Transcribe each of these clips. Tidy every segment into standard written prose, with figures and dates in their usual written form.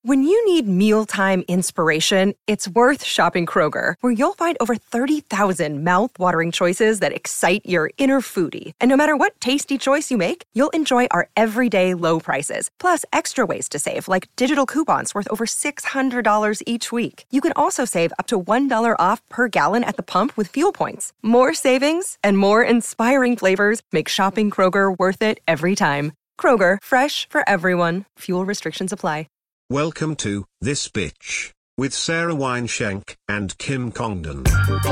When you need mealtime inspiration, it's worth shopping Kroger, where you'll find over 30,000 mouth-watering choices that excite your inner foodie. And no matter what tasty choice you make, you'll enjoy our everyday low prices, plus extra ways to save, like digital coupons worth over $600 each week. You can also save up to $1 off per gallon at the pump with fuel points. More savings and more inspiring flavors make shopping Kroger worth it every time. Kroger, fresh for everyone. Fuel restrictions apply. Welcome to This Bitch with Sarah Wineshank and Kim Congdon.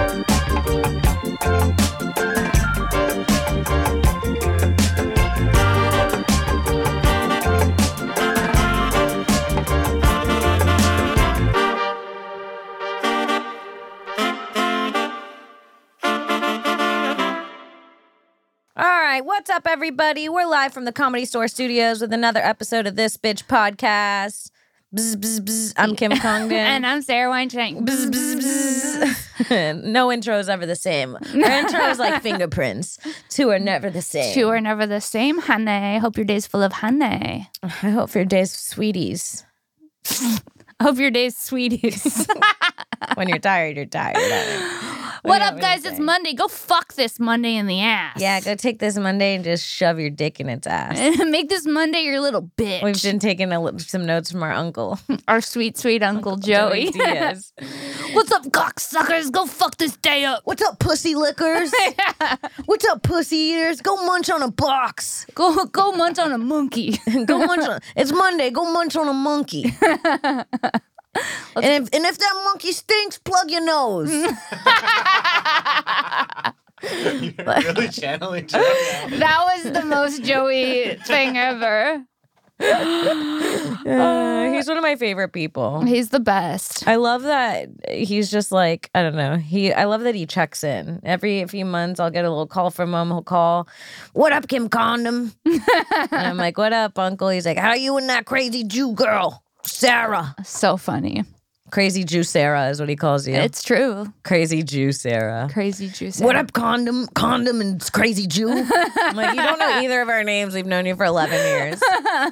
All right, what's up, everybody? We're live from the Comedy Store Studios with another episode of This Bitch Podcast. Bzz, bzz, bzz. I'm Kim Congdon. And I'm Sarah Wineshank. Bzz, bzz, bzz. No intro is ever the same. Our intro is like fingerprints. Two are never the same. Two are never the same, honey. Hope your day's full of honey. I hope your day's sweeties. Hope your day's sweeties. When you're tired, you're tired. What up, guys? It's Monday. Go fuck this Monday in the ass. Yeah, go take this Monday and just shove your dick in its ass. Make this Monday your little bitch. We've been taking some notes from our uncle. Our sweet, sweet Uncle Joey. Diaz. What's up, cocksuckers? Go fuck this day up. What's up, pussy lickers? What's up, pussy eaters? Go munch on a box. Go munch on a monkey. Go munch on. It's Monday. Go munch on a monkey. And if that monkey stinks, plug your nose. You're really channeling Joey. That was the most Joey thing ever. He's one of my favorite people. He's the best. I love that he's just like, I don't know. I love that he checks in. Every few months, I'll get a little call from him. He'll call, "What up, Kim Condom?" And I'm like, "What up, Uncle?" He's like, "How you and that crazy Jew girl, Sarah?" So funny. Crazy Jew Sarah is what he calls you. It's true. Crazy Jew Sarah. Crazy Jew. What up, Condom and Crazy Jew? I'm like, you don't know either of our names. We've known you for 11 years.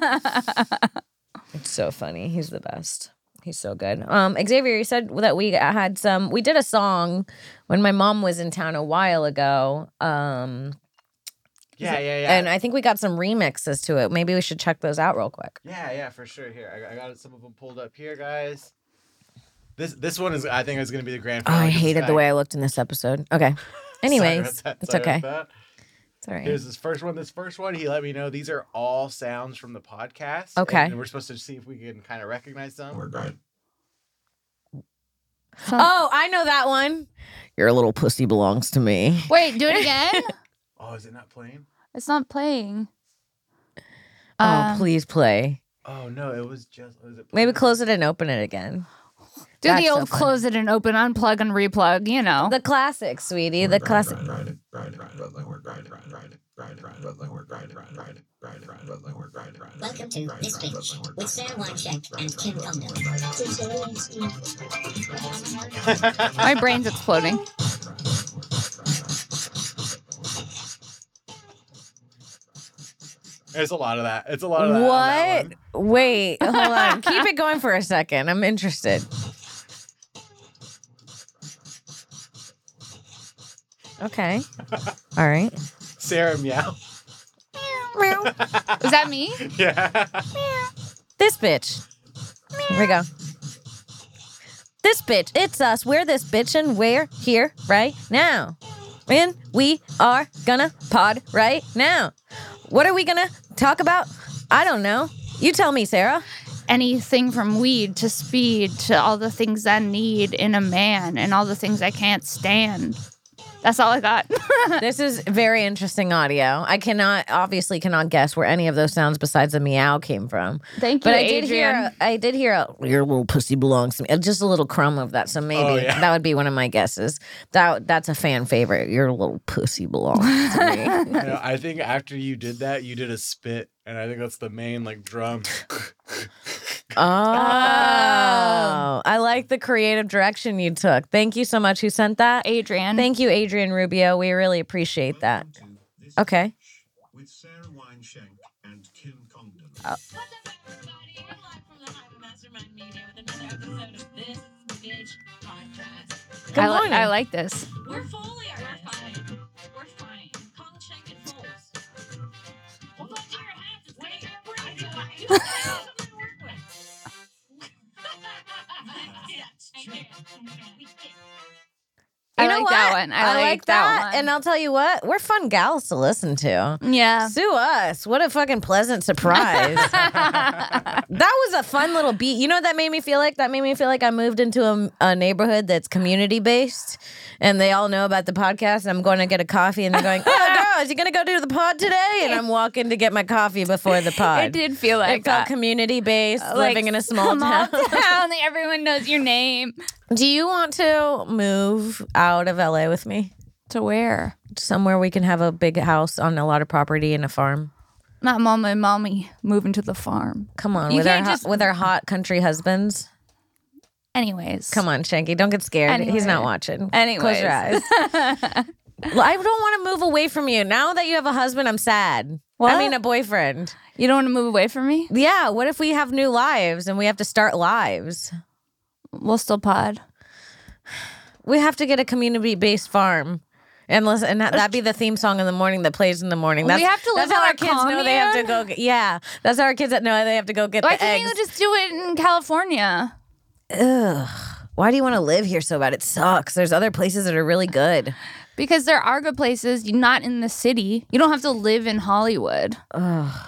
It's so funny. He's the best. He's so good. Xavier, you said that we did a song when my mom was in town a while ago. Yeah. And I think we got some remixes to it. Maybe we should check those out real quick. Yeah, for sure. Here, I got some of them pulled up here, guys. This one is, I think, is going to be the grand finale. I hated the way I looked in this episode. Okay. Anyways, it's okay. It's all right. Here's this first one. This first one, he let me know these are all sounds from the podcast. Okay. And we're supposed to see if we can kind of recognize them. We're good. Oh, I know that one. Your little pussy belongs to me. Wait, do it again? Oh, is it not playing? It's not playing. Oh, please play. Oh, no, it was just... Maybe close it and open it again. Do That's the old so close it and open, unplug and replug, you know. The classic, sweetie. The classic. Welcome to This Bitch with Sarah Wineshank and Kim Congdon. My brain's exploding. There's a lot of that. It's a lot of that. What? Wait, hold on. Keep it going for a second. I'm interested. Okay. All right. Sarah meow. Is that me? Yeah. This bitch. Here we go. This bitch. It's us. We're this bitch and we're here right now. And we are gonna pod right now. What are we gonna talk about? I don't know. You tell me, Sarah. Anything from weed to speed to all the things I need in a man and all the things I can't stand. That's all I got. This is very interesting audio. I obviously cannot guess where any of those sounds besides the meow came from. Thank you, but Adrian. I did hear your little pussy belongs to me. Just a little crumb of that. So maybe that would be one of my guesses. That's a fan favorite. Your little pussy belongs to me. I think after you did that, you did a spit, and I think that's the main drum. Oh, I like the creative direction you took. Thank you so much. Who sent that? Adrian. Thank you, Adrian Rubio. We really appreciate that. Okay. With Sarah Wineshank and Kim Congdon. Oh. What's up, everybody? We're live from the Hyper Mastermind Good I morning. like this. We're fully we're fine. We're fine. Call the Shank and Fools. Well, go to your hats. It's way you have something to work with. Yes, true. I You know like that what? one. I like that that one. And I'll tell you what, we're fun gals to listen to. Yeah. Sue us. What a fucking pleasant surprise. That was a fun little beat. You know what that made me feel like? That made me feel like I moved into a neighborhood that's community based and they all know about the podcast. And I'm going to get a coffee and they're going, oh, girl, is you going to go do the pod today? And I'm walking to get my coffee before the pod. It did feel like It felt that. community based, living in a small town. town. Everyone knows your name. Do you want to move out of LA with me? To where? Somewhere we can have a big house on a lot of property and a farm. Not mama and mommy moving to the farm. Come on, You with our can't just- with our hot country husbands. Anyways. Come on, Shanky, don't get scared. He's not Anyway. watching. Anyways. Close your eyes. Well, I don't want to move away from you. Now that you have a husband, I'm sad. What? I mean, a boyfriend. You don't want to move away from me? Yeah. What if we have new lives and we have to start lives? We'll still pod. We have to get a community-based farm. And listen, and that'd be the theme song in the morning that plays in the morning. We have to that's live how in our a kids know they have to go. Yeah, that's how our kids know they have to go get Why the can't eggs. you just do it in California? Ugh. Why do you want to live here so bad? It sucks. There's other places that are really good. Because there are good places, not in the city. You don't have to live in Hollywood. Ugh.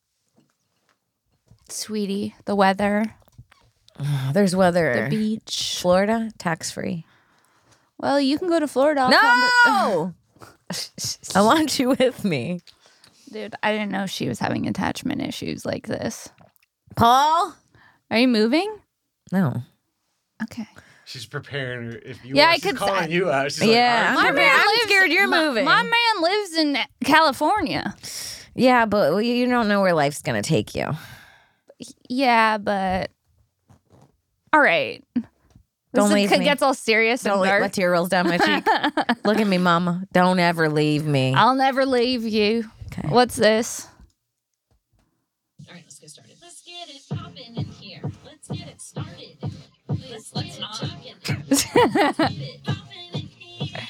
Sweetie, the weather, There's weather. the beach. Florida, tax-free. Well, you can go to Florida. I'll come, No! I want you with me. Dude, I didn't know she was having attachment issues like this. Paul? Are you moving? No. Okay. She's preparing her. If you Yeah, want, I she's could- calling you out. She's Yeah, like, I'm scared you're moving. My man lives in California. Yeah, but you don't know where life's going to take you. Yeah, but all right. Don't leave me. Gets all serious Don't and let dark. my tear rolls down my cheek. Look at me, mama. Don't ever leave me. I'll never leave you. Okay. What's this? All right, let's get started. Let's get it popping in here. Let's get it started. Let's not. Let's get it popping in here.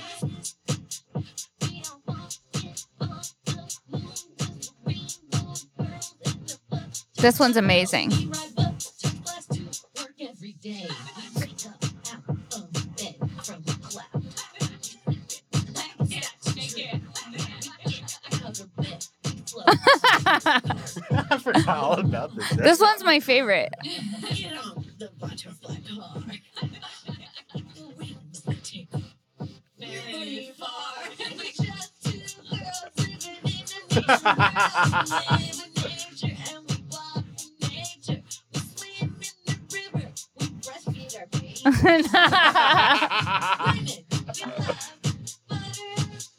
We don't want it on the moon. Just a rainbow girls in the butt. This one's amazing. We ride bus, turn class to work every day. We wake up out of bed from the cloud. Cover bed, we float. I forgot all about this. This one's my favorite. Get on the butterfly car. The wings that take very far. We just two girls living in a nature. We live in nature and we walk in nature. We swim in the river. We breastfeed our babies. Women, we love butterflies.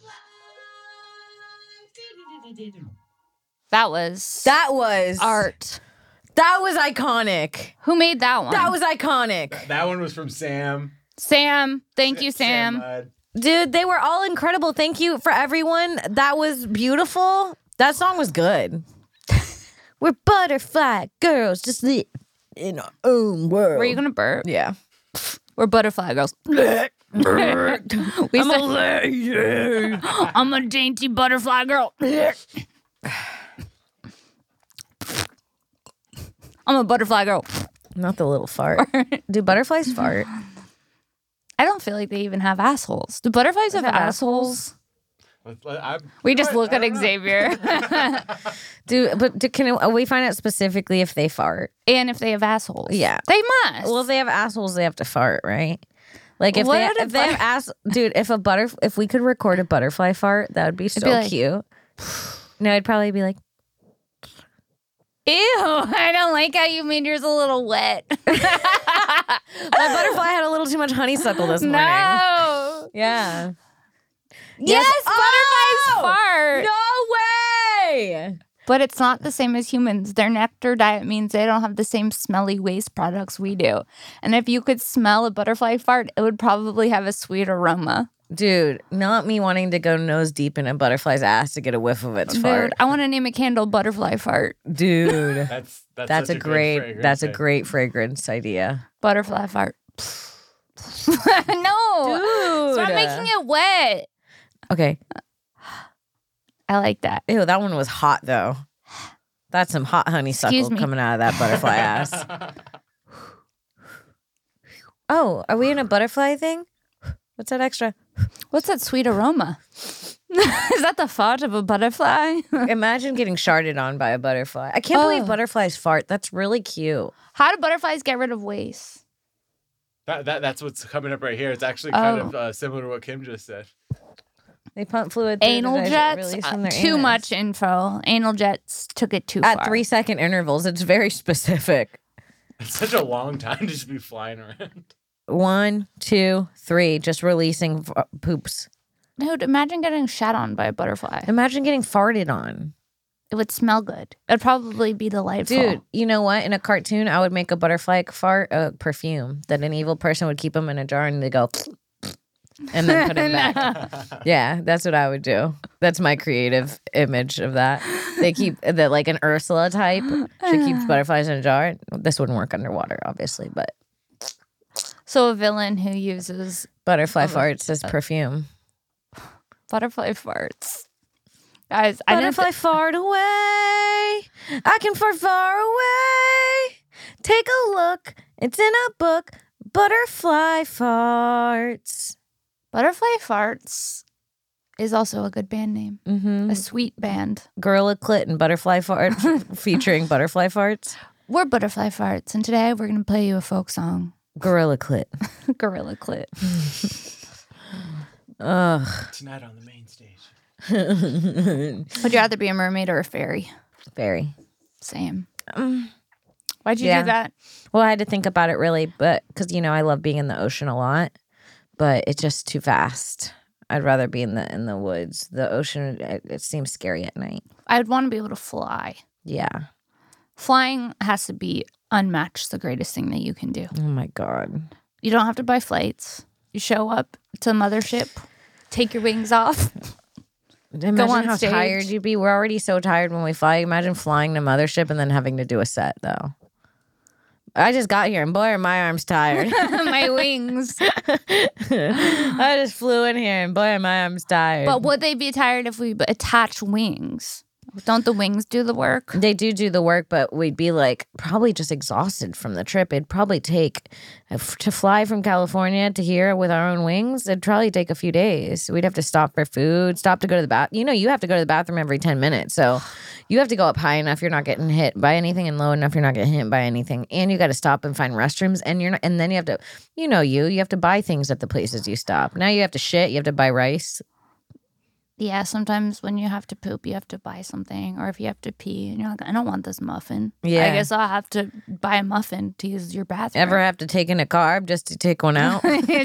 That was That was art. That was iconic. Who made that one? That was iconic. That one was from Sam. Sam. Thank you, Sam. Mudd. Dude, they were all incredible. Thank you for everyone. That was beautiful. That song was good. We're butterfly girls, just live in our own world. Were you gonna burp? Yeah. We're butterfly girls. we I'm said, a lady. I'm a dainty butterfly girl. I'm a butterfly girl. Not the little fart. Do butterflies fart? I don't feel like they even have assholes. Do butterflies have assholes? We just look at Xavier. Can we find out specifically if they fart? And if they have assholes. Yeah. They must. Well, if they have assholes, they have to fart, right? Like if What they if if they have ass, dude. If we could record a butterfly fart, that would be so be like- cute. No, I'd probably be like, Ew, I don't like how you made yours a little wet. my butterfly had a little too much honeysuckle this morning. No. Yeah. Yes, Oh! butterflies fart. No way. But it's not the same as humans. Their nectar diet means they don't have the same smelly waste products we do. And if you could smell a butterfly fart, it would probably have a sweet aroma. Dude, not me wanting to go nose deep in a butterfly's ass to get a whiff of its fart. Dude, I want to name a candle butterfly fart. Dude. That's That's such a good great fragrance. that's a great fragrance idea. Butterfly fart. No. Stop Dude. making it wet. Okay. I like that. Ew, that one was hot though. That's some hot honeysuckle Excuse me. coming out of that butterfly ass. Oh, are we in a butterfly thing? What's that extra? What's that sweet aroma? Is that the fart of a butterfly? Imagine getting sharded on by a butterfly. I can't believe Oh. butterflies fart. That's really cute. How do butterflies get rid of waste? That's what's coming up right here. It's actually kind of similar to what Kim just said. They pump fluid through Anal the jets? release from their Too anus. much info. Anal jets took it too At far. 3-second intervals. It's very specific. It's such a long time to just be flying around. 1, 2, 3, just releasing poops. Dude, imagine getting shat on by a butterfly. Imagine getting farted on. It would smell good. It'd probably be delightful. Dude, you know what? In a cartoon, I would make a butterfly fart a perfume that an evil person would keep them in a jar and they go and then put it back. Yeah, that's what I would do. That's my creative image of that. They keep that like an Ursula type. She keeps butterflies in a jar. This wouldn't work underwater, obviously, but So a villain who uses butterfly farts as perfume. butterfly farts. Guys, I didn't Butterfly fart away. I can fart far away. Take a look. It's in a book. Butterfly farts. Butterfly Farts is also a good band name. Mm-hmm. A sweet band. Gorilla Clit and Butterfly Fart featuring Butterfly Farts. We're Butterfly Farts, and today we're going to play you a folk song. Gorilla Clit. Gorilla Clit. Ugh. Tonight on the main stage. Would you rather be a mermaid or a fairy? Very. Same. Why'd you Yeah. do that? Well, I had to think about it really, but because, you know, I love being in the ocean a lot, but it's just too fast. I'd rather be in the woods. The ocean, it seems scary at night. I'd want to be able to fly. Yeah. Flying has to be unmatched, the greatest thing that you can do. Oh my God. You don't have to buy flights. You show up to the mothership, take your wings off. Imagine on how stage. tired you'd be. We're already so tired when we fly. Imagine flying to Mothership and then having to do a set, though. I just got here and boy, are my arms tired. My wings. I just flew in here and boy, are my arms tired. But would they be tired if we attach wings? Don't the wings do the work? They do the work, but we'd be like probably just exhausted from the trip. It'd probably take to fly from California to here with our own wings. It'd probably take a few days. We'd have to stop for food, stop to go to the bath. You know, you have to go to the bathroom every 10 minutes. So you have to go up high enough you're not getting hit by anything and low enough you're not getting hit by anything. And you got to stop and find restrooms and you're not, and then you have to, you have to buy things at the places you stop. Now you have to shit, you have to buy rice. Yeah, sometimes when you have to poop, you have to buy something. Or if you have to pee and you're like, I don't want this muffin. Yeah. I guess I'll have to buy a muffin to use your bathroom. Ever have to take in a carb just to take one out?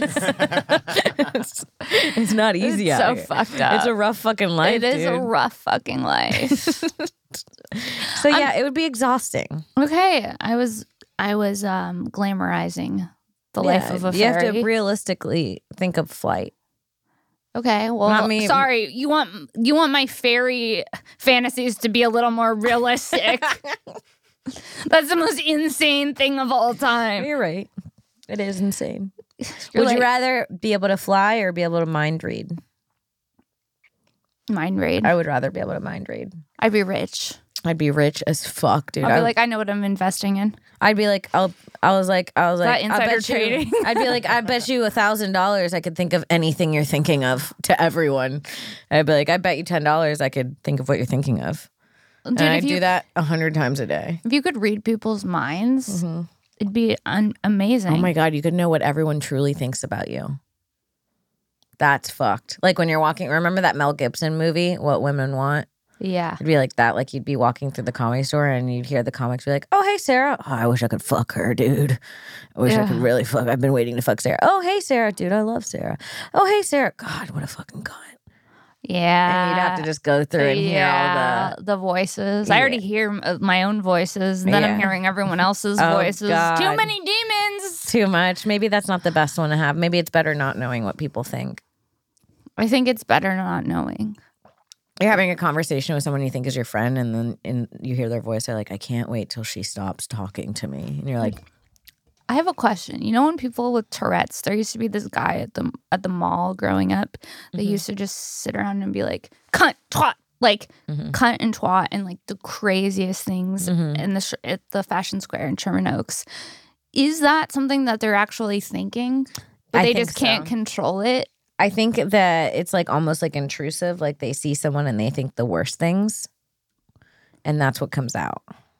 It's not easy It's out so here. fucked up. It's a rough fucking life, It is a dude. rough fucking life. So yeah, it would be exhausting. Okay, I was glamorizing the life of a You have fairy. to realistically think of flight. Okay, well, Not me. sorry. You want my fairy fantasies to be a little more realistic. That's the most insane thing of all time. You're right. It is insane. You're Would you like- rather be able to fly or be able to mind read? Mind read. I would rather be able to mind read. I'd be rich. I'd be rich as fuck, dude. I'd be like, I know what I'm investing in. I'd be like, I was like, that insider I bet trading? You, I'd be like, I bet you $1,000 I could think of anything you're thinking of to everyone. I'd be like, I bet you $10 I could think of what you're thinking of. Dude, And if I'd you do that 100 times a day. if you could read people's minds, it'd be amazing. Oh my God, you could know what everyone truly thinks about you. That's fucked. Like when you're walking, remember that Mel Gibson movie, What Women Want? Yeah. It'd be like that. Like you'd be walking through the comedy store and you'd hear the comics be like, oh, hey, Sarah. Oh, I wish I could fuck her, dude. I wish I could really fuck. I've been waiting to fuck Sarah. Oh, hey, Sarah. Dude, I love Sarah. Oh, hey, Sarah. God, what a fucking cunt. Yeah. And you'd have to just go through and hear all the voices. I already hear my own voices, and then I'm Yeah. hearing everyone else's Oh, voices. God. Too many demons. too much. Maybe that's not the best one to have. Maybe it's better not knowing what people think. I think it's better not knowing. You're having a conversation with someone you think is your friend, and then you hear their voice. They're like, I can't wait till she stops talking to me. And you're like, I have a question. You know, when people with Tourette's, there used to be this guy at the mall growing up. They used to just sit around and be like, cunt, twat, like cunt and twat, and like the craziest things in at the Fashion Square in Sherman Oaks. Is that something that they're actually thinking, but they just can't control it? I think that it's like almost like intrusive. Like they see someone and they think the worst things, and that's what comes out.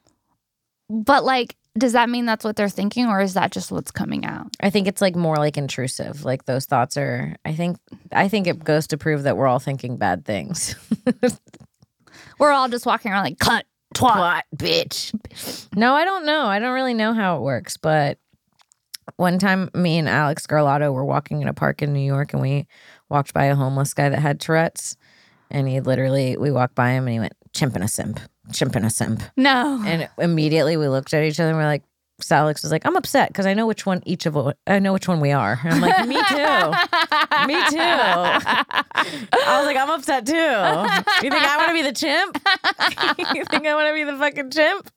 But like, does that mean that's what they're thinking, or is that just what's coming out? I think it's like more like intrusive. Like those thoughts are. I think it goes to prove that we're all thinking bad things. We're all just walking around like cunt, twat, bitch. No, I don't know. I don't really know how it works, but. One time, me and Alex Garlotto were walking in a park in New York, and we walked by a homeless guy that had Tourette's. And we walked by him, and he went, chimp and a simp, chimp and a simp. No. And immediately we looked at each other, and we're like, Alex was like, I'm upset because I know which one I know which one we are. And I'm like, me too. Me too. I was like, I'm upset too. You think I want to be the chimp? You think I want to be the fucking chimp?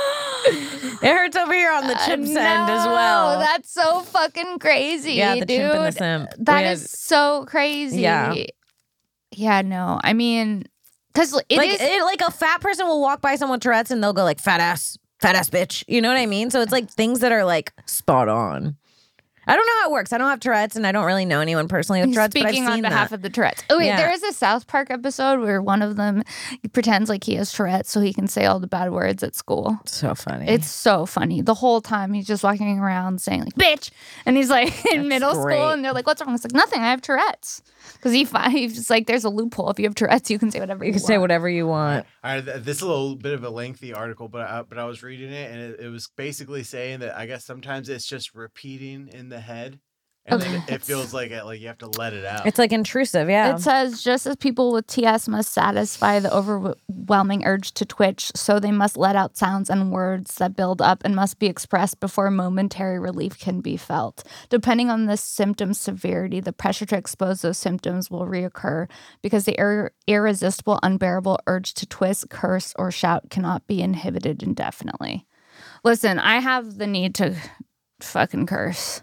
It hurts over here on the chimp's end as well. That's so fucking crazy. Yeah, the dude. chimp and the simp. That is so crazy. Yeah. Yeah, no. I mean, because like a fat person will walk by someone with Tourette's and they'll go like, fat ass bitch. You know what I mean? So it's like things that are like spot on. I don't know how it works. I don't have Tourette's, and I don't really know anyone personally with Tourette's. Speaking but I've on seen behalf that. of the Tourette's. Oh wait, Yeah. there is a South Park episode where one of them pretends like he has Tourette's so he can say all the bad words at school. So funny. It's so funny. The whole time he's just walking around saying like "bitch," and he's like in middle great. school, and they're like, "What's wrong?" It's like nothing. I have Tourette's because he's like, "There's a loophole. If you have Tourette's, you can say whatever you can want." say whatever you want. All right, this is a little bit of a lengthy article, but I was reading it, and it was basically saying that I guess sometimes it's just repeating in the head, and then it feels like you have to let it out. It's like intrusive, yeah. It says, just as people with TS must satisfy the overwhelming urge to twitch, so they must let out sounds and words that build up and must be expressed before momentary relief can be felt. Depending on the symptom severity, the pressure to expose those symptoms will reoccur because the irresistible, unbearable urge to twist, curse, or shout cannot be inhibited indefinitely. Listen, I have the need to fucking curse.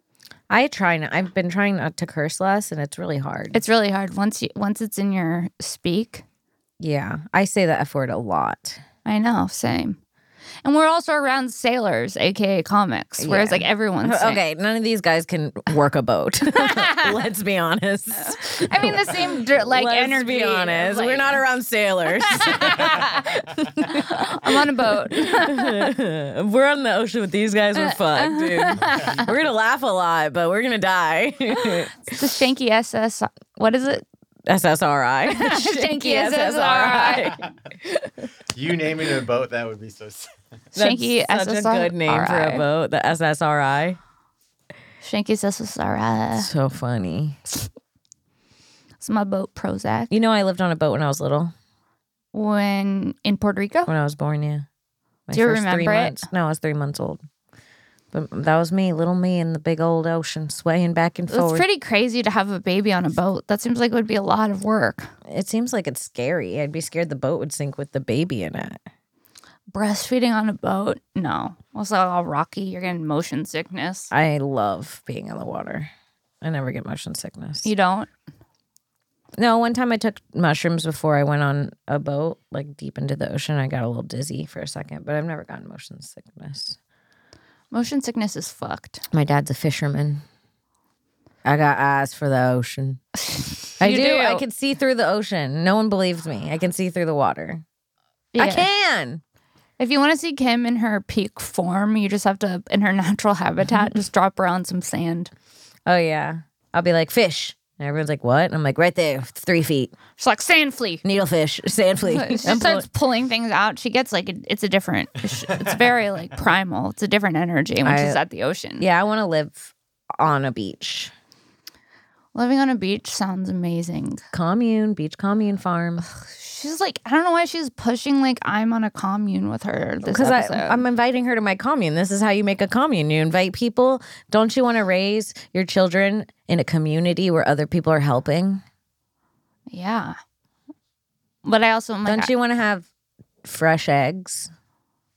I've been trying not to curse less, and it's really hard. It's really hard once it's in your speak. Yeah, I say the F word a lot. I know, same. And we're also around sailors, aka comics, whereas like everyone's saying. Okay, none of these guys can work a boat. Let's be honest. I mean, the same like Let's energy. be honest. like- We're not around sailors. I'm on a boat. If we're on the ocean with these guys, we're fucked, dude. We're gonna laugh a lot, but we're gonna die. It's the Shanky SS. What is it? SSRI. Shanky SSRI. You naming a boat, that would be so sad. Shanky That's such a good name for a SSRI. boat. The SSRI. Shanky SSRI. So funny. It's my boat, Prozac. You know, I lived on a boat when I was little. When in Puerto Rico? When I was born, yeah. My Do you first 3 remember it? months. No, I was 3 months old. But that was me, little me in the big old ocean, swaying back and It's forward. pretty crazy to have a baby on a boat. That seems like it would be a lot of work. It seems like it's scary. I'd be scared the boat would sink with the baby in it. Breastfeeding on a boat? No. Also all rocky. You're getting motion sickness. I love being in the water. I never get motion sickness. You don't? No, one time I took mushrooms before I went on a boat, like deep into the ocean. I got a little dizzy for a second, but I've never gotten motion sickness. Motion sickness is fucked. My dad's a fisherman. I got eyes for the ocean. I You do. do. I can see through the ocean. No one believes me. I can see through the water. I Yeah. can. If you want to see Kim in her peak form, you just have to, in her natural habitat, just drop her on some sand. Oh, yeah. I'll be like, fish. And everyone's like, what? And I'm like, right there, 3 feet. She's like, sand flea. Needlefish, sand flea. She starts pulling things out. She gets like, it's a different, it's very like primal. It's a different energy when she's at the ocean. Yeah, I want to live on a beach. Living on a beach sounds amazing. Commune, beach commune farm. She's like, I don't know why she's pushing like I'm on a commune with her this Because episode. I'm inviting her to my commune. This is how you make a commune. You invite people. Don't you want to raise your children in a community where other people are helping? Yeah. But I also am like, Don't you want to have fresh eggs?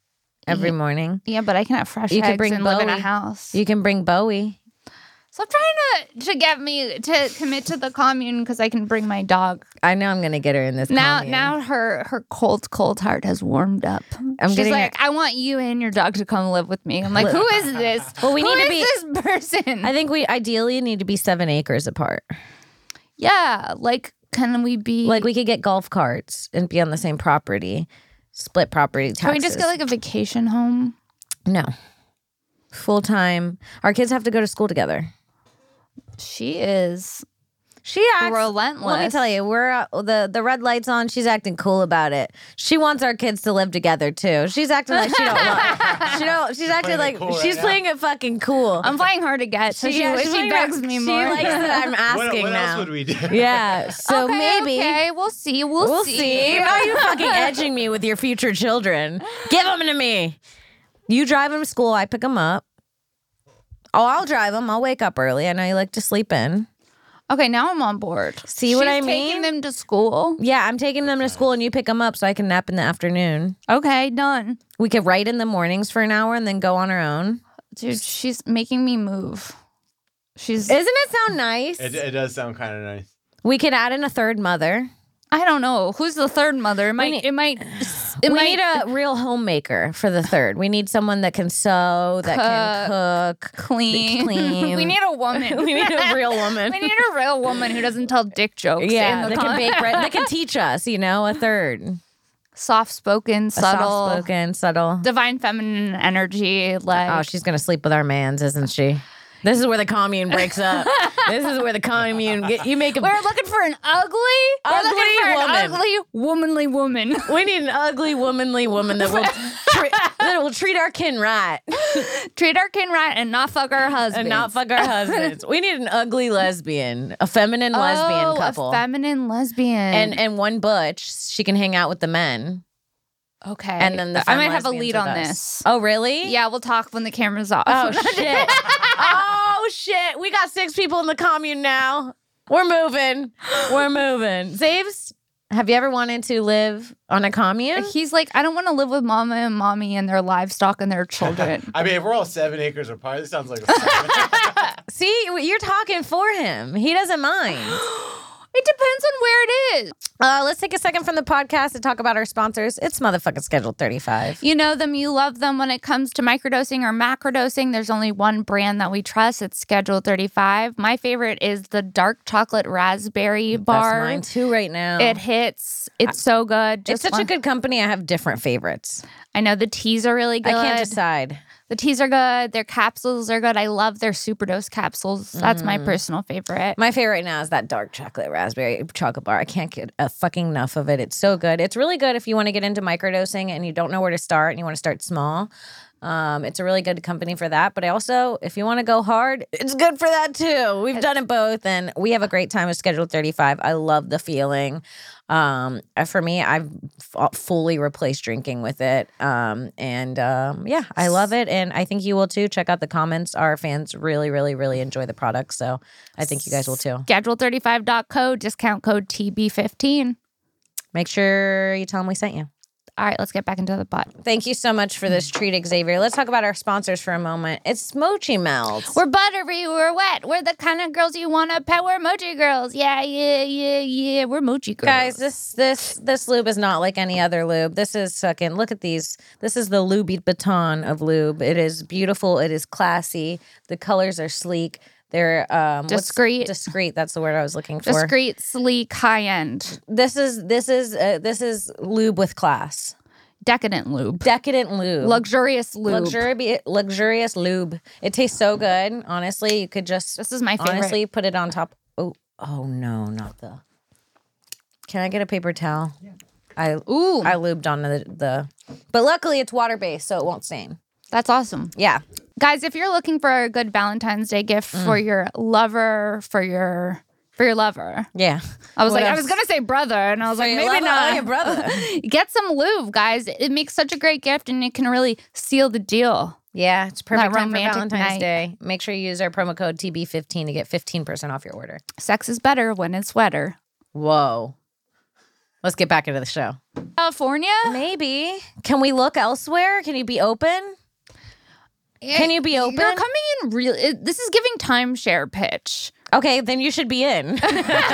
every morning. Yeah, but I can have fresh You eggs could bring and live in a Bowie. house. You can bring Bowie. Stop trying to get me to commit to the commune because I can bring my dog. I know I'm gonna get her in this. commune. Now her cold heart has warmed up. She's getting like, I want you and your dog to come live with me. I'm like, who is this? Well, we Who need to is be- this person. I think we ideally need to be 7 acres apart. Yeah, like, can we be Like we could get golf carts and be on the same property, split property taxes. Can we just get like a vacation home? No, full time. Our kids have to go to school together. She is. She acts Relentless. Let me tell you, we're the red lights on. She's acting cool about it. She wants our kids to live together too. She's acting like she don't want. She don't. She's acting Playing it like cool right she's now. playing it fucking cool. I'm playing hard to get, so Yeah, she she's playing begs it- me She more. likes that I'm asking What now. else would we do? Yeah. So Okay, maybe. okay, we'll see. We'll see. Now you're fucking edging me with your future children. Give them to me. You drive them to school. I pick them up. Oh, I'll drive them. I'll wake up early. I know you like to sleep in. Okay, now I'm on board. See what I She's taking mean? them to school. Yeah, I'm taking them to school and you pick them up so I can nap in the afternoon. Okay, done. We could write in the mornings for an hour and then go on our own. Dude, she's making me move. She's. Isn't it sound nice? It does sound kind of nice. We could add in a third mother. I don't know who's the third mother. It might. We need a real homemaker for the third. We need someone that can sew, that can cook, clean. clean. We need a woman. We need a real woman. We need a real woman who doesn't tell dick jokes. Yeah, in the that can bake bread. That can teach us, a third. soft spoken, subtle, Soft-spoken, subtle. divine feminine energy. Like, Oh, she's going to sleep with our mans, isn't she? This is where the commune breaks up. This is where the commune you make a. we're looking for an ugly womanly woman. We need an ugly, womanly woman that will treat our kin right Treat our kin right and not fuck our husbands. and not fuck our husbands. We need an ugly lesbian, a feminine lesbian couple, A feminine lesbian. and one butch. She can hang out with the men, okay. and then the I might femme have a lesbians lead with on us. this. Oh, really? Yeah, we'll talk when the camera's off. Oh shit! Oh shit! We got 6 people in the commune now. We're moving. We're moving. Zaves, have you ever wanted to live on a commune? He's like, I don't want to live with mama and mommy and their livestock and their children. I mean, if we're all 7 acres apart, this sounds like a See, you're talking for him. He doesn't mind. It depends on where it is. Let's take a second from the podcast to talk about our sponsors. It's motherfucking Scheduled 35. You know them, you love them. When it comes to microdosing or macrodosing, there's only one brand that we trust. It's Schedule 35. My favorite is the dark chocolate raspberry bar. That's mine too right now. It hits. It's so good. It's such a good company. I have different favorites. I know the teas are really good. I can't decide. The teas are good. Their capsules are good. I love their Superdose capsules. That's my personal favorite. My favorite right now is that dark chocolate raspberry chocolate bar. I can't get a fucking enough of it. It's so good. It's really good if you want to get into microdosing and you don't know where to start and you want to start small. It's a really good company for that. But I also, if you want to go hard, it's good for that too. We've done it both and we have a great time with Schedule 35. I love the feeling. For me, I've fully replaced drinking with it. Yeah, I love it. And I think you will too. Check out the comments. Our fans really, really, really enjoy the product. So I think you guys will too. Schedule35.co, discount code TB15. Make sure you tell them we sent you. All right, let's get back into the pot. Thank you so much for this treat, Xavier. Let's talk about our sponsors for a moment. It's Mochi Melts. We're buttery, we're wet. We're the kind of girls you want to pet. We're mochi girls. Yeah. We're mochi girls. Guys, this lube is not like any other lube. This is fucking, look at these. This is the Louis Vuitton of lube. It is beautiful. It is classy. The colors are sleek. They're Discreet. Discreet. That's the word I was looking for. Discreet, sleek, high end, This is lube with class. decadent lube, Decadent lube. luxurious lube. Luxurious lube. It tastes so good. Honestly, you could just This is my favorite. honestly put it on top. Oh no, not the. Can I get a paper towel? Yeah. I lubed on the but luckily it's water based, so it won't stain. That's awesome. Yeah. Guys, if you're looking for a good Valentine's Day gift for your lover, for your lover. Yeah. I was What like, I else? was going to say brother, and I was like, your maybe lover? not. Oh, your brother. Get some lube, guys. It makes such a great gift, and it can really seal the deal. Yeah, it's perfect That time for romantic Valentine's night. Day. Make sure you use our promo code TB15 to get 15% off your order. Sex is better when it's wetter. Whoa. Let's get back into the show. California? Maybe. Can we look elsewhere? Can you be open? Can you be open? You're coming in really. This is giving timeshare pitch. Okay, then you should be in. No,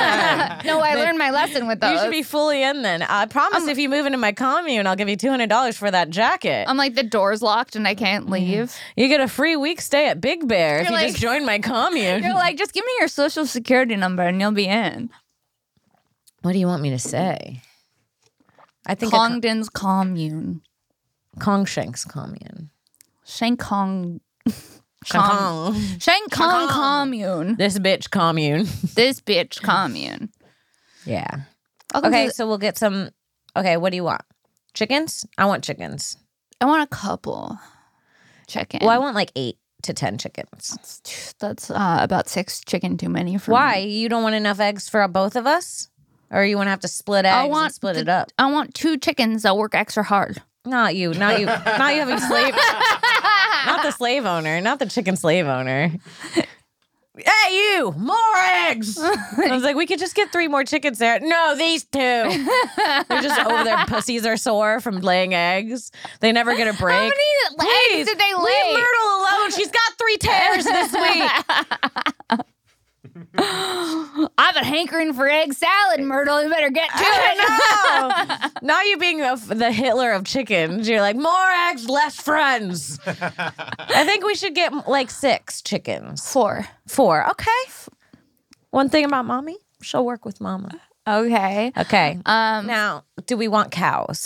I learned my lesson with those. You should be fully in then. I promise if you move into my commune, I'll give you $200 for that jacket. I'm like, the door's locked and I can't leave. You get a free week stay at Big Bear if you like- just join my commune. You're like, just give me your social security number and you'll be in. What do you want me to say? I think Congdon's commune. Kongshank's commune. Shankong. Shankong. Shankong commune. This bitch commune. This bitch commune. Yeah. Welcome Okay, to- so we'll get some. Okay, what do you want? Chickens? I want chickens. I want a couple. Chicken. Well, I want like 8 to 10 chickens. That's about 6 chicken too many for Why? me. You don't want enough eggs for both of us? Or you want to have to split eggs and split it up? I want 2 chickens that work extra hard. Not you. Not you. Not you having slave. Not the slave owner. Not the chicken slave owner. Hey, you! More eggs! I was like, we could just get 3 more chickens there. No, these 2. They're just over their pussies are sore from laying eggs. They never get a break. How many eggs did they lay? Leave Myrtle alone. She's got 3 tears this week. I've been hankering for egg salad, Myrtle. You better get to it. No. Not you being the Hitler of chickens. You're like, more eggs, less friends. I think we should get like 6 chickens. 4. 4. Okay. One thing about mommy, she'll work with mama. Okay. Okay. Now, do we want cows?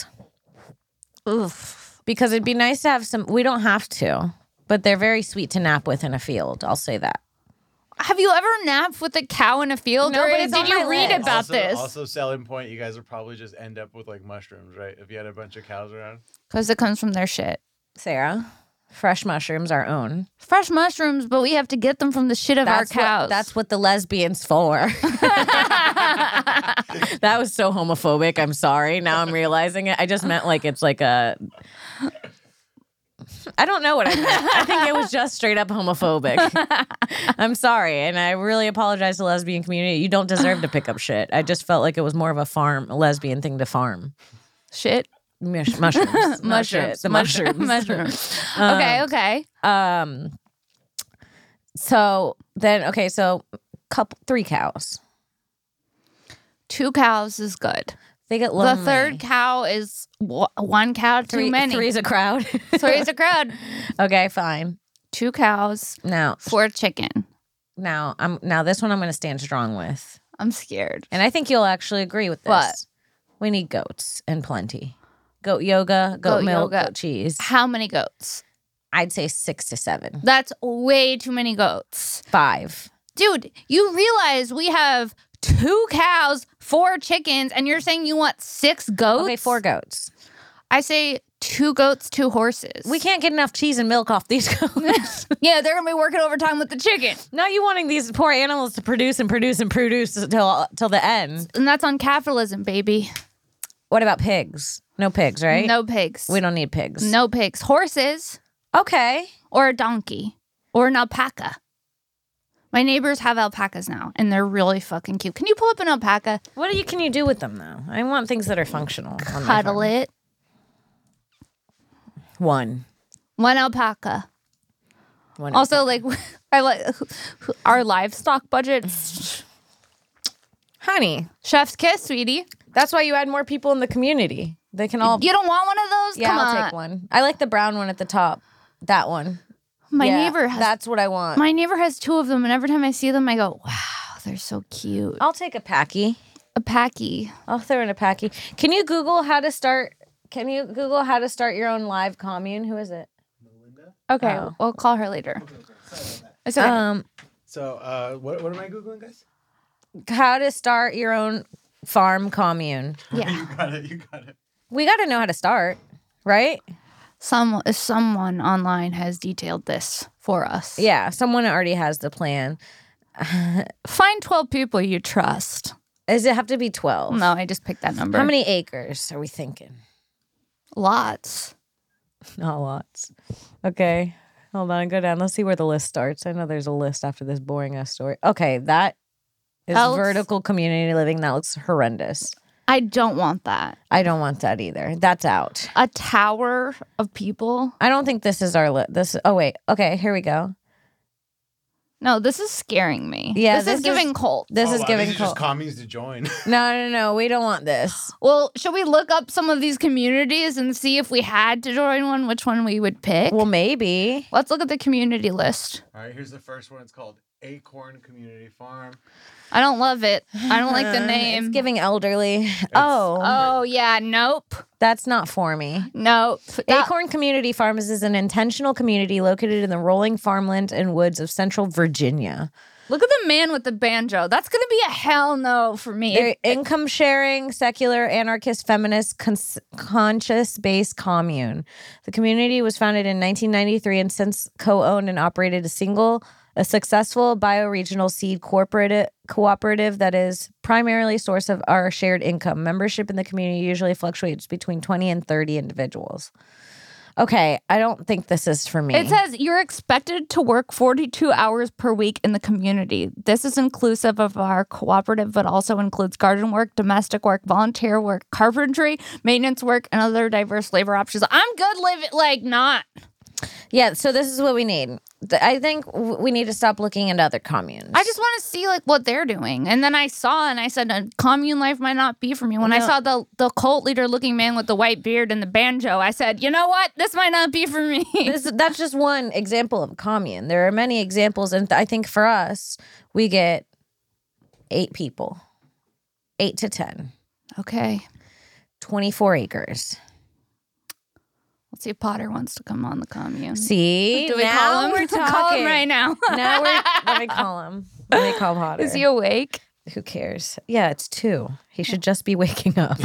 Oof. Because it'd be nice to have some. We don't have to, but they're very sweet to nap with in a field. I'll say that. Have you ever napped with a cow in a field? No, or but it's did on you my read list. about this? Also, selling point, you guys would probably just end up with like mushrooms, right? If you had a bunch of cows around. Because it comes from their shit. Sarah, fresh mushrooms, our own. Fresh mushrooms, but we have to get them from the shit of our cows. That's what the lesbians for. That was so homophobic. I'm sorry. Now I'm realizing it. I just meant like it's like a. I don't know what I meant. I think it was just straight up homophobic. I'm sorry. And I really apologize to the lesbian community. You don't deserve to pick up shit. I just felt like it was more of a lesbian thing to farm. shit. Mushrooms. Not shit, the mushrooms. Mushrooms. Okay. So then, okay, so 3 cows. 2 cows is good. They get lonely. The 3rd cow is 1 cow too many. 3's a crowd. 3's a crowd. Okay, fine. 2 cows, Now 4 chicken. this one I'm going to stand strong with. I'm scared. And I think you'll actually agree with this. What? We need goats and plenty. Goat yoga, goat milk, yoga. goat cheese. How many goats? I'd say 6 to 7. That's way too many goats. 5. Dude, you realize we have 2 cows, 4 chickens, and you're saying you want 6 goats? Okay, 4 goats. I say 2 goats, 2 horses. We can't get enough cheese and milk off these goats. Yeah, they're gonna be working overtime with the chicken. Now you wanting these poor animals to produce and produce and produce till the end. And that's on capitalism, baby. What about pigs? No pigs, right? No pigs. We don't need pigs. No pigs. Horses Okay. or a donkey or an alpaca. My neighbors have alpacas now, and they're really fucking cute. Can you pull up an alpaca? Can you do with them though? I want things that are functional. on my Cuddle farm. it. 1. 1 alpaca. 1. Also, like, I like our livestock budgets. Honey, Chef's kiss, sweetie. that's why you add more people in the community. They can all. You don't want one of those? Yeah, Come I'll on. take one. I like the brown one at the top. That one. My Yeah, neighbor has. That's what I want. My neighbor has 2 of them, and every time I see them, I go, "Wow, they're so cute." I'll take a packy. A packy. I'll throw in a packy. Can you Google how to start? Can you Google how to start your own live commune? Who is it? Okay, Oh. we'll call her later. It's okay. So, what am I Googling, guys? How to start your own farm commune. Yeah. You got it. We got to know how to start, right? Someone online has detailed this for us. Yeah, someone already has the plan. Find 12 people you trust. Does it have to be 12? No, I just picked that number. How many acres are we thinking? Lots. Not lots. Okay. Hold on. Go down. Let's see where the list starts. I know there's a list after this boring ass story. Okay. That is That looks- vertical community living. That looks horrendous. I don't want that. I don't want that either. That's out. A tower of people. I don't think this is our oh wait. Okay, here we go. No, this is scaring me. Yeah, this is giving cult. This is wow, giving these are just cult. commies to join. No. We don't want this. Well, should we look up some of these communities and see if we had to join one, which one we would pick? Well, maybe. Let's look at the community list. All right, here's the first one. It's called Acorn Community Farm. I don't love it. I don't like the name. It's giving elderly. Oh, yeah, nope. that's not for me. Nope. Acorn Community Farms is an intentional community located in the rolling farmland and woods of central Virginia. Look at the man with the banjo. That's going to be a hell no for me. They're income sharing, secular, anarchist, feminist, conscious based commune. The community was founded in 1993 and since co-owned and operated a successful bioregional seed cooperative that is primarily source of our shared income. Membership in the community usually fluctuates between 20 and 30 individuals. Okay, I don't think this is for me. It says you're expected to work 42 hours per week in the community. This is inclusive of our cooperative, but also includes garden work, domestic work, volunteer work, carpentry, maintenance work, and other diverse labor options. I'm good living, not. Yeah, so this is what we need. I think we need to stop looking at other communes. I just want to see what they're doing. And then I saw and I said, commune life might not be for me. When I saw the cult leader looking man with the white beard and the banjo, I said, you know what? This might not be for me. That's just one example of a commune. There are many examples, and I think for us, we get 8 people. 8 to 10. Okay. 24 acres. Let's see if Potter wants to come on the commune. See? Do we now call him? we're talking. Call him right now. Let me call him. Let me call Potter. Is he awake? Who cares? Yeah, it's 2. He should just be waking up.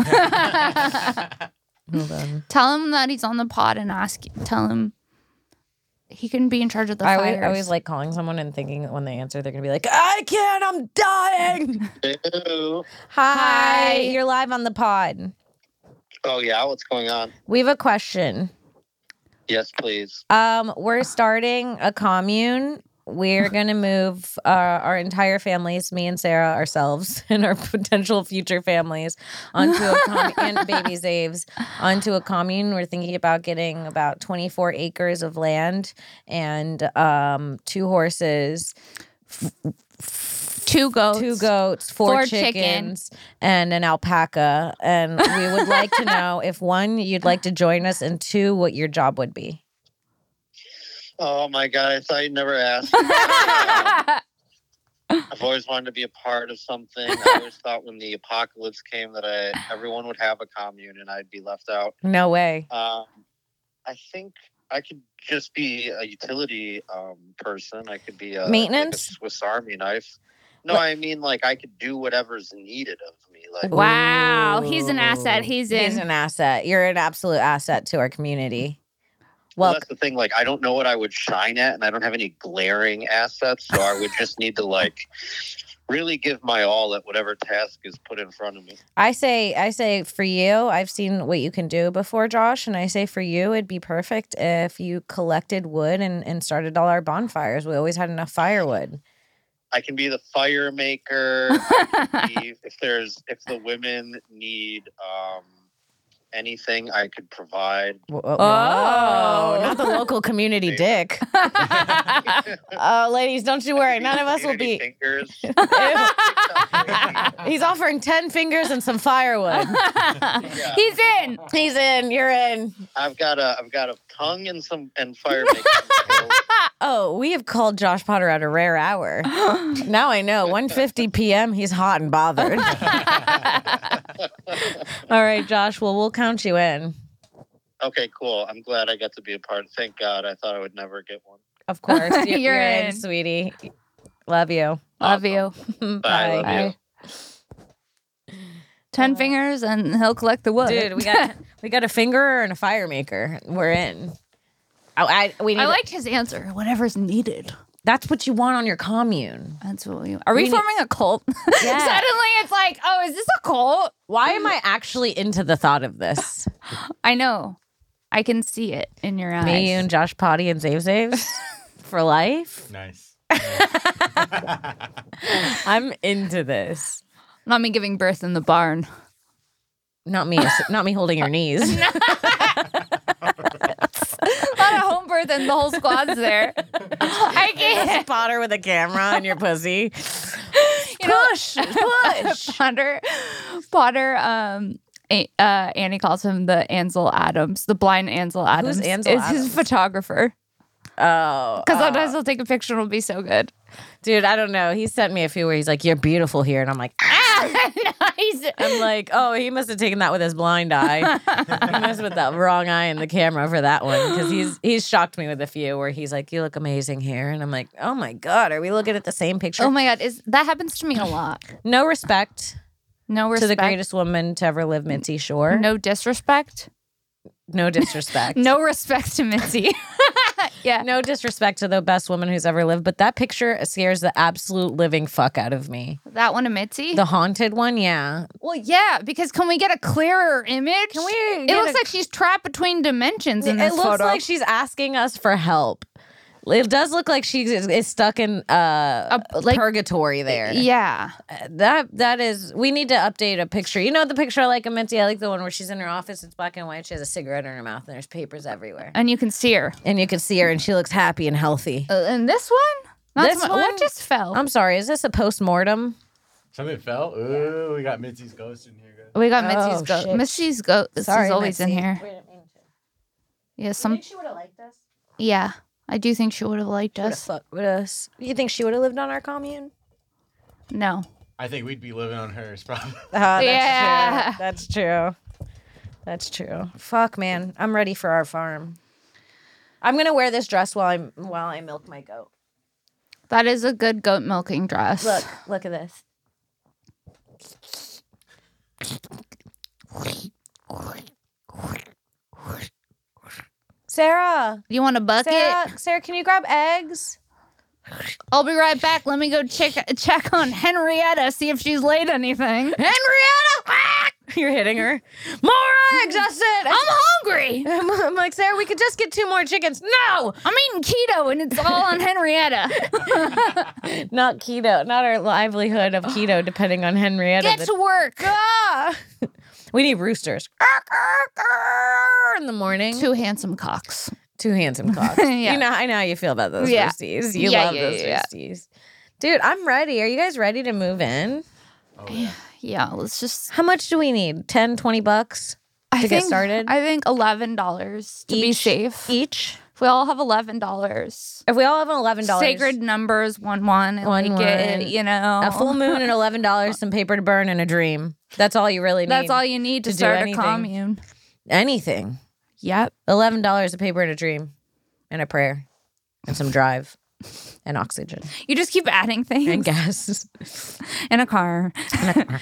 Hold on. Tell him that he's on the pod and tell him he can be in charge of the fires. I always like calling someone and thinking that when they answer, they're going to be like, I can't, I'm dying. Hello. Hi. You're live on the pod. Oh yeah, what's going on? We have a question. Yes, please. We're starting a commune. We're gonna move our entire families, me and Sarah, ourselves, and our potential future families, onto a and baby Zaves onto a commune. We're thinking about getting about 24 acres of land and 2 horses. 2 goats, 4 chickens, and an alpaca. And we would like to know if 1, you'd like to join us, and 2, what your job would be. Oh my God, I thought you'd never asked. I've always wanted to be a part of something. I always thought when the apocalypse came that everyone would have a commune and I'd be left out. No way. I think I could just be a utility person. I could be maintenance, like a Swiss Army knife. No, I mean I could do whatever's needed of me. Wow, he's an asset. He's an asset. You're an absolute asset to our community. Well, that's the thing. I don't know what I would shine at, and I don't have any glaring assets, so I would just need to really give my all at whatever task is put in front of me. I say for you, I've seen what you can do before, Josh, and I say for you, it'd be perfect if you collected wood and started all our bonfires. We always had enough firewood. I can be the fire maker. If the women need anything, I could provide. Not the local community dick. Ladies, don't you worry. None of us will be. Fingers. He's offering 10 fingers and some firewood. Yeah. He's in. You're in. I've got a tongue and fire making skills. Oh, we have called Josh Potter at a rare hour. Now I know. 1:50 p.m. He's hot and bothered. All right, Josh. Well, we'll count you in. Okay, cool. I'm glad I got to be a part. Thank God. I thought I would never get one. Of course. You're in, sweetie. Love you. Love you. Bye. Bye. 10 fingers and he'll collect the wood. Dude, we got a fingerer and a fire maker. We're in. I liked his answer. Whatever's needed. That's what you want on your commune. That's what we. Are we forming a cult? Yeah. Suddenly, it's like, oh, is this a cult? Why am I actually into the thought of this? I know. I can see it in your eyes. Me, you, and Josh Potty and Zaves for life. Nice. I'm into this. Not me giving birth in the barn. Not me holding your knees. A lot of home birth and the whole squad's there. I can't. Potter with a camera on your pussy. Push. Potter, Annie calls him the Ansel Adams, the blind Ansel Adams. Who's Ansel Is his Adams? photographer. Oh. Because sometimes he'll take a picture and it'll be so good. Dude, I don't know. He sent me a few where he's like, "You're beautiful here." And I'm like, Nice. I'm like, oh, he must have taken that with his blind eye. He must have put that wrong eye in the camera for that one. Because he's shocked me with a few where he's like, "You look amazing here." And I'm like, oh my God, are we looking at the same picture? Oh my God, that happens to me a lot. No respect No to respect. the greatest woman to ever live, Mitzi Shore. No disrespect. No disrespect. No respect to Mitzi. Yeah. No disrespect to the best woman who's ever lived, but that picture scares the absolute living fuck out of me. That one of Mitzi? The haunted one, yeah. Well, yeah, because can we get a clearer image? Can we It get looks like she's trapped between dimensions in this It looks photo. like she's asking us for help. It does look like she is stuck in like- purgatory there. Yeah. That is. We need to update a picture. You know the picture I like of Mitzi? I like the one where she's in her office. It's black and white. She has a cigarette in her mouth and there's papers everywhere. And you can see her. And you can see her and she looks happy and healthy. And this one? Not This so much. one? What just fell? I'm sorry. Is this a post-mortem? Something fell. Ooh, we got Mitzi's ghost in here, guys. We got Oh, Mitzi's ghost. shit. Mitzi's ghost is Sorry, always Mitzi. in here. Yeah, she would have liked us? Yeah, I do think she would have liked Would have us. fucked with us. You think she would have lived on our commune? No. I think we'd be living on hers, probably. That's Yeah. true. That's true. That's true. Fuck, man. I'm ready for our farm. I'm gonna wear this dress while I milk my goat. That is a good goat milking dress. Look at this. Sarah, You want a bucket? Sarah, can you grab eggs? I'll be right back. Let me go check on Henrietta, see if she's laid anything. Henrietta! You're hitting her. More eggs, that's it. I'm hungry. I'm like, Sarah, we could just get 2 more chickens. No! I'm eating keto and it's all on Henrietta. Not keto. Not our livelihood of keto, depending on Henrietta. Get to work. Ah! We need roosters. In the morning. 2 handsome cocks. 2 handsome cocks. Yeah. You know, I know how you feel about those Yeah. roosties. You Yeah, love yeah, those yeah. roosties. Dude, I'm ready. Are you guys ready to move in? Oh, yeah. Yeah, let's just How much do we need? 10, 20 bucks to get started? I think $11 to be Each? safe. Each? If we all have $11. If we all have $11. Sacred numbers, 1-1. I like 1-1. it, you know. A full moon and $11, some paper to burn, and a dream. That's all you really need. That's all you need to to do start a anything. commune. Anything. Yep. $11, a paper and a dream, and a prayer, and some drive, and oxygen, You just keep adding things. and gas, In a car. and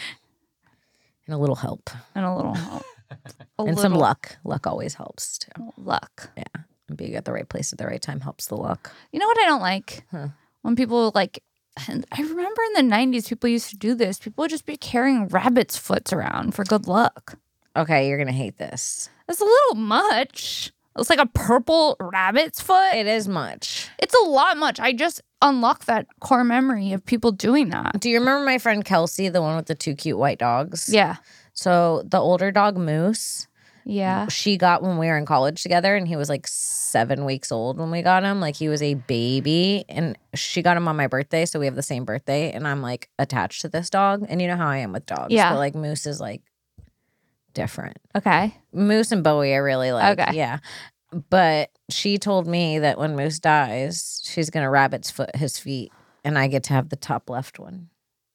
a little help, And a little help. and some luck. Luck always helps too. Luck. Yeah, and being at the right place at the right time helps the luck. You know what I don't like? Huh. When people like, and I remember in the 90s, people used to do this. People would just be carrying rabbit's foots around for good luck. Okay, you're gonna hate this. That's a little much. It's like a purple rabbit's foot. It is much. It's a lot much. I just unlocked that core memory of people doing that. Do you remember my friend Kelsey, the one with the 2 cute white dogs? Yeah. So the older dog Moose, Yeah. she got when we were in college together, and he was like 7 weeks old when we got him. Like he was a baby, and she got him on my birthday, so we have the same birthday. And I'm like attached to this dog, and you know how I am with dogs. Yeah. But like Moose is like different. Okay. Moose and Bowie, I really like. Okay. Yeah. But she told me that when Moose dies, she's gonna rabbit's foot his feet, and I get to have the top left one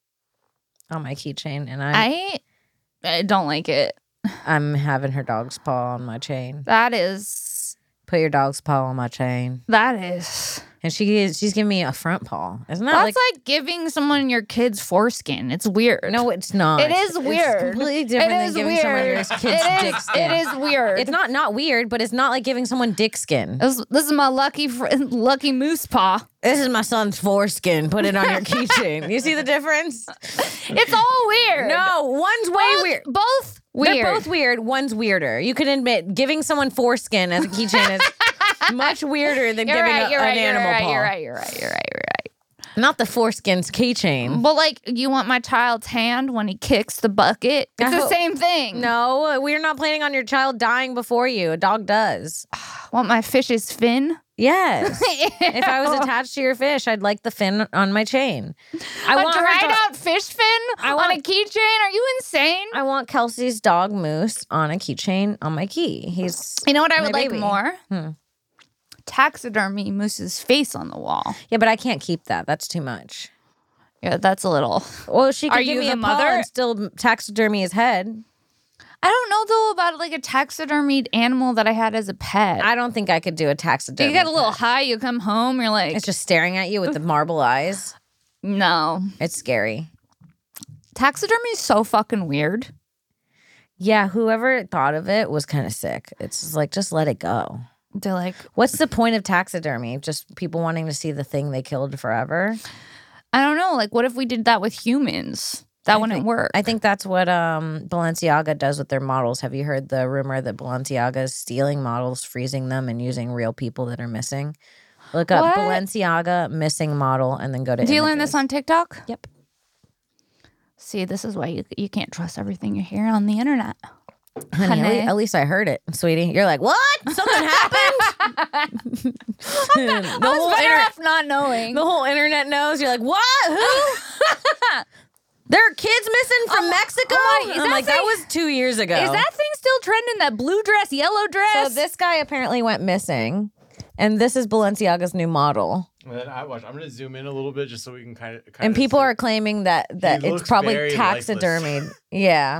on my keychain, and I don't like it. I'm having her dog's paw on my chain. That is. Put your dog's paw on my chain. That is. And she's giving me a front paw. Isn't that That's like giving someone your kid's foreskin. It's weird. no, it's not. It is It's weird. completely different It than is giving someone your weird. kid's It dick is. skin. It is weird. It's not weird, but it's not like giving someone dick skin. This is my lucky moose paw. This is my son's foreskin. Put it on your keychain. You see the difference? It's all weird. No, one's way both, weird. Both weird. They're both weird. One's weirder. You can admit giving someone foreskin as a keychain is much weirder than You're giving right. You're right. an animal paw. You're right. You're right. You're right. You're right. Not the foreskin's keychain. But like, you want my child's hand when he kicks the bucket? It's the same thing. No, we're not planning on your child dying before you. A dog does. Want my fish's fin? Yes. If I was attached to your fish, I'd like the fin on my chain. I A want her dried to- out fish fin on a keychain? Are you insane? I want Kelsey's dog Moose on a keychain on my key. He's You know what I my would like baby. more? Taxidermy Moose's face on the wall. Yeah, but I can't keep that. That's too much. Yeah, that's a little. Well, she could Are give you me the a mother? paw and still taxidermy his head. I don't know though about like a taxidermied animal that I had as a pet. I don't think I could do a taxidermy. You get a little pet. high, you come home, you're like, It's just staring at you with the marble eyes. no. It's scary. Taxidermy is so fucking weird. Yeah, whoever thought of it was kind of sick. It's just like, just let it go. They're like, What's the point of taxidermy? Just people wanting to see the thing they killed forever? I don't know. Like, what if we did that with humans? That wouldn't work. I think that's what Balenciaga does with their models. Have you heard the rumor that Balenciaga is stealing models, freezing them, and using real people that are missing? Look up What? Balenciaga missing model and then go to Do you learn images. this on TikTok? Yep. See, this is why you can't trust everything you hear on the internet. Honey, Honey. at least I heard it, sweetie. You're like, what? Something happened? the, whole off not knowing. the whole internet knows. You're like, what? Who? There are kids missing from Mexico? oh my- is I'm that like, that thing- was 2 years ago. Is that thing still trending? That blue dress, yellow dress? So this guy apparently went missing, and this is Balenciaga's new model. And then I'm gonna zoom in a little bit just so we can kind of. And people are claiming that He it's looks probably very lifeless. taxidermied. Yeah.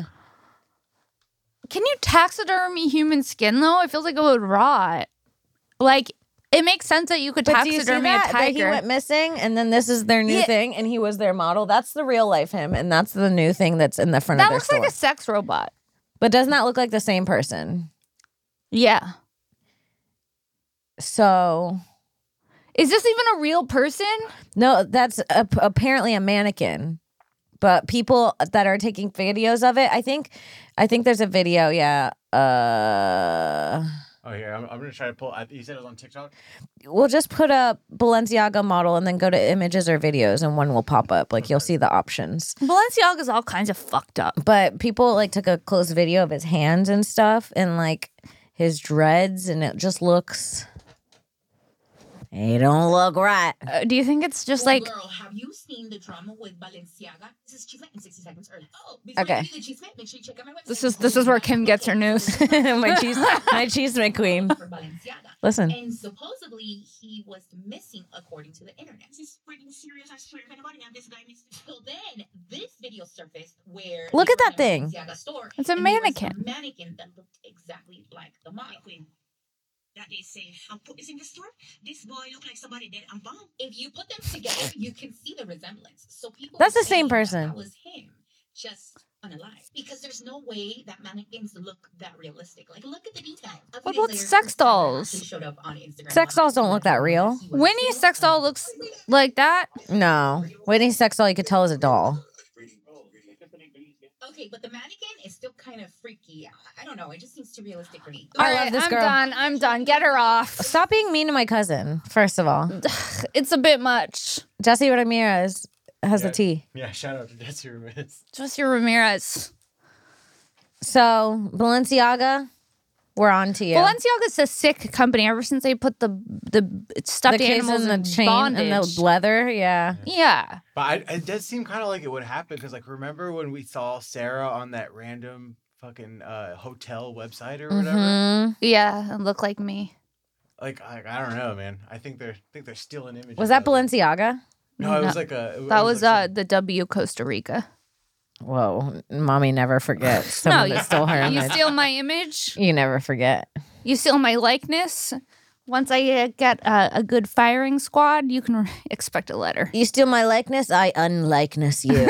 Can you taxidermy human skin though? It feels like it would rot. Like, it makes sense that you could But do you see taxidermy a that he tiger. went missing, and then this is their new Yeah. thing, and he was their model? That's the real life him, and that's the new thing that's in the front That of their looks store. like a sex robot. But doesn't that look like the same person? Yeah. So Is this even a real person? no, that's apparently a mannequin. But people that are taking videos of it, I think there's a video. Yeah. Oh, here I'm gonna try to pull. You said it was on TikTok. We'll just put a Balenciaga model and then go to images or videos, and one will pop up. Like you'll see the options. Balenciaga's all kinds of fucked up. But people like took a close video of his hands and stuff, and like his dreads, and it just looks. It don't look right. Do you think it's just Oh, like girl, have you seen the drama with Balenciaga? This is Chisme in 60 seconds early. Oh, before Okay. you read the Chisme, make sure you check out my website. this is where Kim gets her news? my cheese queen. For Balenciaga. Listen. And supposedly he was missing according to the internet. This is freaking serious. I swear to God, this guy missing. So then this video surfaced where Look they at were that in a thing. Balenciaga store, It's a and there was mannequin. a mannequin that looked exactly like the model. That they say, I'll put this in the store. This boy look like somebody dead and bomb. If you put them together, you can see the resemblance. So people That's were the same saying that person. That was him, just unalive. Because there's no way that mannequins look that realistic. Like, look at the detail. A few What days about later, sex Chris Jenner dolls? actually showed up on Instagram Sex Live. dolls don't look that real. He was Winnie's still sex doll looks like that? No, Whitney's sex doll you could tell is a doll. Okay, but the mannequin is still kind of freaky. I don't know. It just seems too realistic for me. I love this girl. I'm done. Get her off. Stop being mean to my cousin. First of all, It's a bit much. Jesse Ramirez has the T. Yeah, shout out to Jesse Ramirez. Just your Ramirez. So Balenciaga, we're on to you. Balenciaga's a sick company. Ever since they put the stuffed the kids animals in the in chain bondage. and the leather. Yeah. Yeah. But it does seem kind of like it would happen because, like, remember when we saw Sarah on that random fucking hotel website or whatever? Mhm. Yeah, look like me. Like, I don't know, man. I think they're stealing images. Was that of it. Balenciaga? No, it No. was like a. it That was like the W Costa Rica. Whoa, mommy never forgets someone that stole her You image. steal my image. You never forget. You steal my likeness. Once I get a good firing squad, you can expect a letter. You steal my likeness, I unlikeness you.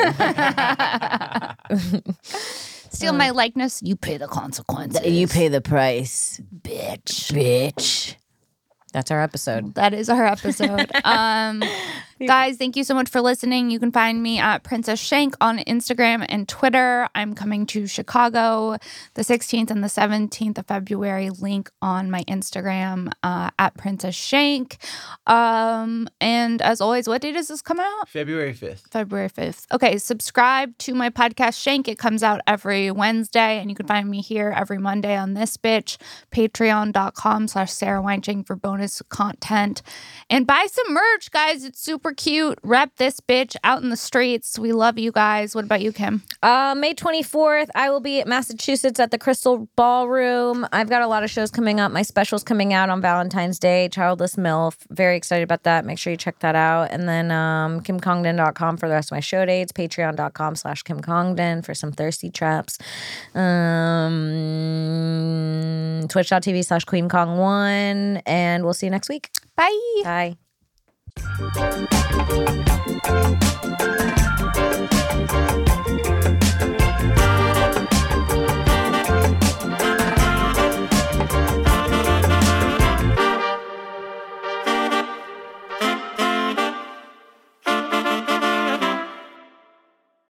Steal my likeness, you pay the consequences. You pay the price, bitch. Bitch. That's our episode. That is our episode. Guys, thank you so much for listening. You can find me at Princess Shank on Instagram and Twitter. I'm coming to Chicago the 16th and the 17th of February. Link on my Instagram at Princess Shank. And as always, what date does this come out? February 5th. February 5th. Okay, subscribe to my podcast Shank. It comes out every Wednesday, and you can find me here every Monday on This Bitch. Patreon.com/Sarah Weinshank for bonus content. And buy some merch, guys. It's super cute. Rep This Bitch out in the streets. We love you guys. What about you, Kim? May 24th, I will be at Massachusetts at the Crystal Ballroom. I've got a lot of shows coming up. My special's coming out on Valentine's Day, Childless MILF. Very excited about that. Make sure you check that out. And then KimCongdon.com for the rest of my show dates. Patreon.com/Kim Congdon for some thirsty traps. Twitch.tv/Queen Kong 1. And we'll see you next week. Bye. Bye.